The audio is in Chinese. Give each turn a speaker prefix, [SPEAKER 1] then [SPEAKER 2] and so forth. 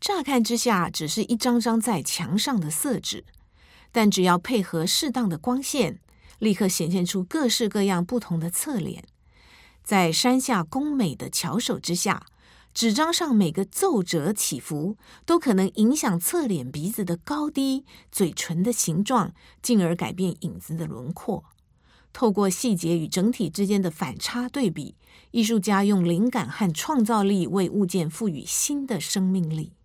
[SPEAKER 1] 乍看之下只是一张张在墙上的色纸，但只要配合适当的光线，立刻显现出各式各样不同的侧脸。在山下工美的巧手之下，纸张上每个皱褶起伏都可能影响侧脸鼻子的高低、嘴唇的形状，进而改变影子的轮廓。透过细节与整体之间的反差对比，艺术家用灵感和创造力为物件赋予新的生命力。